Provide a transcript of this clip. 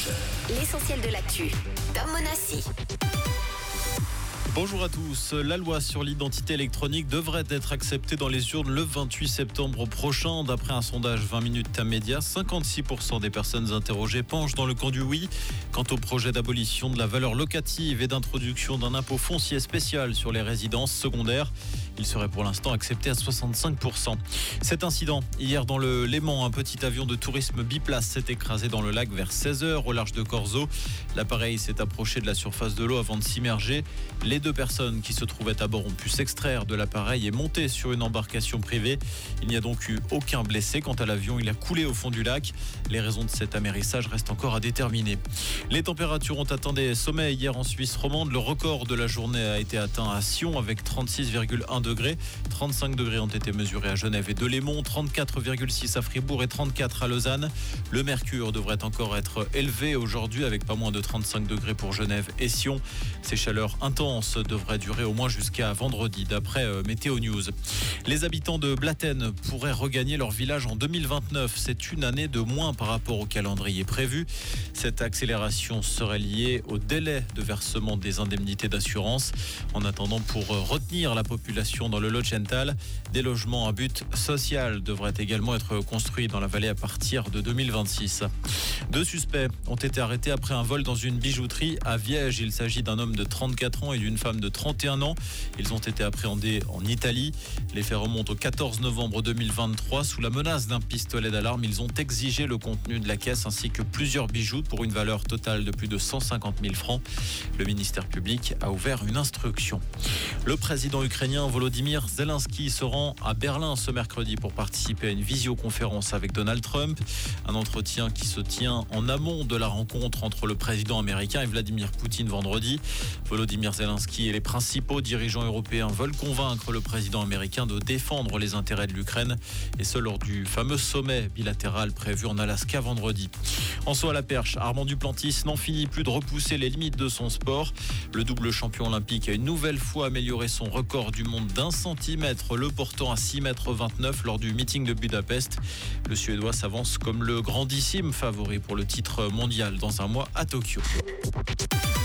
L'essentiel de l'actu. Tom Monassi. Bonjour à tous. La loi sur l'identité électronique devrait être acceptée dans les urnes le 28 septembre prochain. D'après un sondage 20 minutes média, 56% des personnes interrogées penchent dans le camp du oui. Quant au projet d'abolition de la valeur locative et d'introduction d'un impôt foncier spécial sur les résidences secondaires, il serait pour l'instant accepté à 65%. Cet incident, hier dans le Léman, un petit avion de tourisme biplace s'est écrasé dans le lac vers 16h au large de Corzo. L'appareil s'est approché de la surface de l'eau avant de s'immerger. Les deux personnes qui se trouvaient à bord ont pu s'extraire de l'appareil et monter sur une embarcation privée. Il n'y a donc eu aucun blessé. Quant à l'avion, il a coulé au fond du lac. Les raisons de cet amérissage restent encore à déterminer. Les températures ont atteint des sommets hier en Suisse romande. Le record de la journée a été atteint à Sion avec 36,1 degrés. 35 degrés ont été mesurés à Genève et Delémont, 34,6 à Fribourg et 34 à Lausanne. Le mercure devrait encore être élevé aujourd'hui avec pas moins de 35 degrés pour Genève et Sion. Ces chaleurs intenses devraient durer au moins jusqu'à vendredi d'après Météo News. Les habitants de Blatten pourraient regagner leur village en 2029. C'est une année de moins par rapport au calendrier prévu. Cette accélération serait liée au délai de versement des indemnités d'assurance. En attendant, pour retenir la population dans le Lotgental, des logements à but social devraient également être construits dans la vallée à partir de 2026. Deux suspects ont été arrêtés après un vol dans une bijouterie à Viège. Il s'agit d'un homme de 34 ans et d'une femme de 31 ans. Ils ont été appréhendés en Italie. Les faits remontent au 14 novembre 2023. Sous la menace d'un pistolet d'alarme, ils ont exigé le contenu de la caisse ainsi que plusieurs bijoux pour une valeur totale de plus de 150 000 francs. Le ministère public a ouvert une instruction. Le président ukrainien Volodymyr Zelensky se rend à Berlin ce mercredi pour participer à une visioconférence avec Donald Trump. Un entretien qui se tient en amont de la rencontre entre le président américain et Vladimir Poutine vendredi. Volodymyr Zelensky et les principaux dirigeants européens veulent convaincre le président américain de défendre les intérêts de l'Ukraine, et ce lors du fameux sommet bilatéral prévu en Alaska vendredi. En saut à la perche, Armand Duplantis n'en finit plus de repousser les limites de son sport. Le double champion olympique a une nouvelle fois amélioré son record du monde d'1 centimètre, le portant à 6,29 m lors du meeting de Budapest. Le Suédois s'avance comme le grandissime favori pour le titre mondial dans un mois à Tokyo.